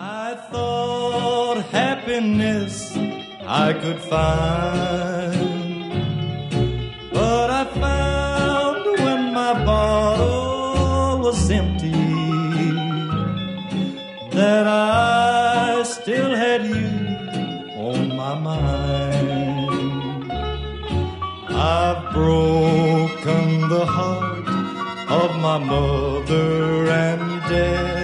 I thought happiness I could find, but I found when my bottle was empty that I still had you on my mind. I've broken the heart of my mother and dad.